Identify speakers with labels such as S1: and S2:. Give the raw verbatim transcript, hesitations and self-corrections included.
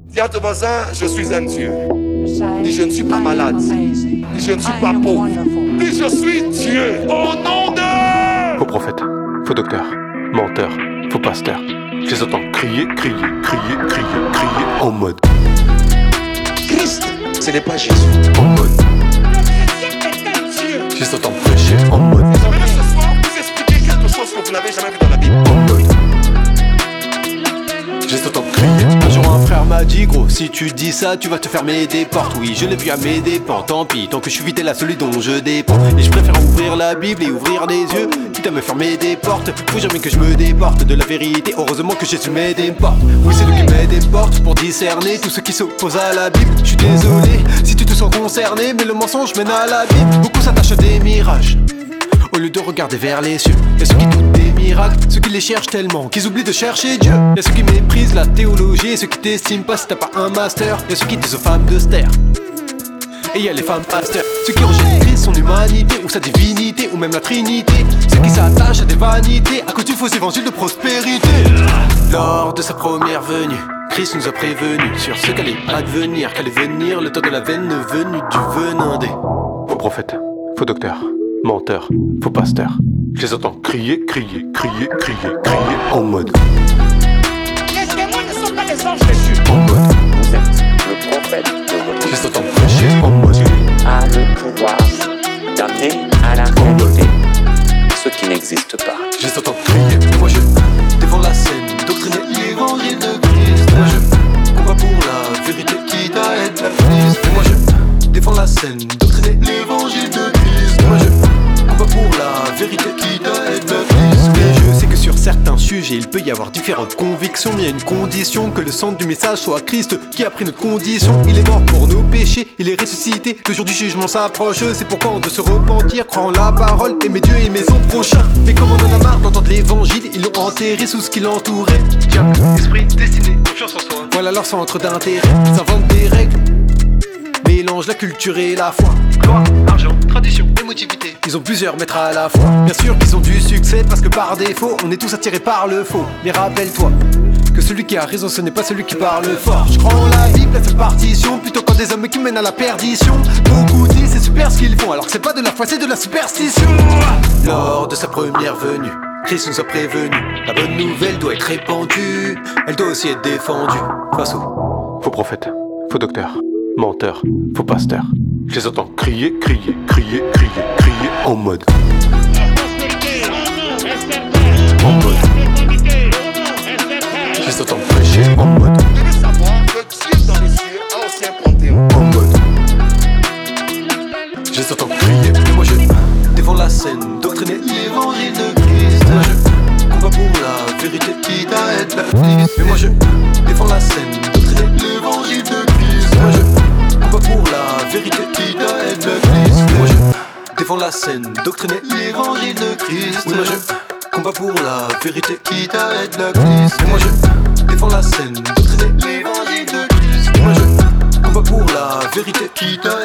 S1: Dis à ton voisin, je suis un Dieu. Dis, je ne suis pas malade. Dis, je ne suis pas pauvre. Dis, je suis Dieu. Au nom de...
S2: Faux prophète, faux docteur, menteur, faux pasteur. Je les entends crier, crier, crier, crier, crier en mode
S1: Christ, ce n'est pas Jésus.
S2: En mode Je les entends prêcher en mode
S1: J'aimerais ce soir vous expliquer quelque chose que vous n'avez jamais vu dans la Bible.
S2: En mode Je les entends crier.
S3: Un jour un frère m'a dit gros, si tu dis ça tu vas te fermer des portes. Oui je l'ai vu à mes dépens, tant pis, tant que je suis fidèle à celui dont je dépends. Et je préfère ouvrir la Bible et ouvrir les yeux, quitte à me fermer des portes. Faut jamais que je me déporte de la vérité, heureusement que Jésus m'aide et me porte. Oui c'est lui qui m'aide et me porte pour discerner tous ceux qui s'opposent à la Bible. Je suis désolé si tu te sens concerné, mais le mensonge mène à la Bible. Beaucoup s'attachent à des mirages au lieu de regarder vers les cieux. Y'a ceux qui doutent des miracles, ceux qui les cherchent tellement qu'ils oublient de chercher Dieu. Y'a ceux qui méprisent la théologie et ceux qui t'estiment pas si t'as pas un master. Y'a ceux qui disent aux femmes de se taire, et y'a les femmes pasteurs. Ceux qui rejettent Christ, son humanité ou sa divinité ou même la Trinité. Ceux qui s'attachent à des vanités à cause du faux évangile de prospérité. Lors de sa première venue, Christ nous a prévenus sur ce qu'allait advenir, qu'allait venir le temps de la veine venue du venin des
S2: Faux prophète, faux docteur, menteur, faux pasteur. Je les entends crier, crier, crier, crier, crier en mode
S1: Les témoins ne sont pas des anges déchus.
S2: En mode
S4: Vous êtes le prophète de votre
S2: Je les entends prêcher en mode
S4: a le pouvoir d'amener à la réalité ce qui n'existe pas.
S3: Je les entends crier, moi je défends la scène, doctriner l'évangile de Christ. Moi je combat pour la vérité quitte à être la Christ. Moi je défends la scène, doctriner l'évangile de Christ. Moi je combat pour la vérité quitte à être la Christ. Mais je sais que sur certains sujets il peut y avoir différentes convictions, mais il y a une condition, que le centre du message soit Christ qui a pris notre condition. Il est mort pour nos péchés, il est ressuscité, le jour du jugement s'approche. C'est pourquoi on doit se repentir, croire en la parole, aimer Dieu et aimer son prochain. Mais comme on en a marre d'entendre l'évangile, ils l'ont enterré sous ce qui l'entourait. Diable, esprit, destinée, confiance en soi. Voilà leur centre d'intérêt, ils inventent des règles, mélangent la culture et la foi. Gloire, argent, tradition, émotivité. Ils ont plusieurs maîtres à la fois. Bien sûr qu'ils ont du succès parce que par défaut on est tous attirés par le faux. Mais rappelle-toi que celui qui a raison ce n'est pas celui qui parle fort. Je crois en la Bible, la seule partition, plutôt qu'en des hommes qui mènent à la perdition. Beaucoup disent c'est super ce qu'ils font, alors que c'est pas de la foi, c'est de la superstition. Lors de sa première venue, Christ nous a prévenus. La bonne nouvelle doit être répandue, elle doit aussi être défendue. Face au
S2: Faux prophète, faux docteur, menteur, faux pasteur. Je les entends crier, crier, crier, crier, crier en mode En mode Je les entends prêcher en mode
S1: Vous devez savoir que Dieu dans les cieux a aussi un panthéon.
S2: En mode
S3: Je les entends crier, mais moi je défends la scène, doctriner l'évangile de Christ. Moi je combat pour la vérité quitte à être la Christ. Mais moi je défends la scène, doctriner l'évangile de Christ. Moi je combat pour la vérité quitte à être la Christ. Mais moi je défends la scène, doctriner l'évangile de Christ. Oui, moi je combat pour la vérité quitte à être la Christ. Mais moi je défends la scène, doctriner l'évangile de Christ. Moi je combat pour la vérité quitte à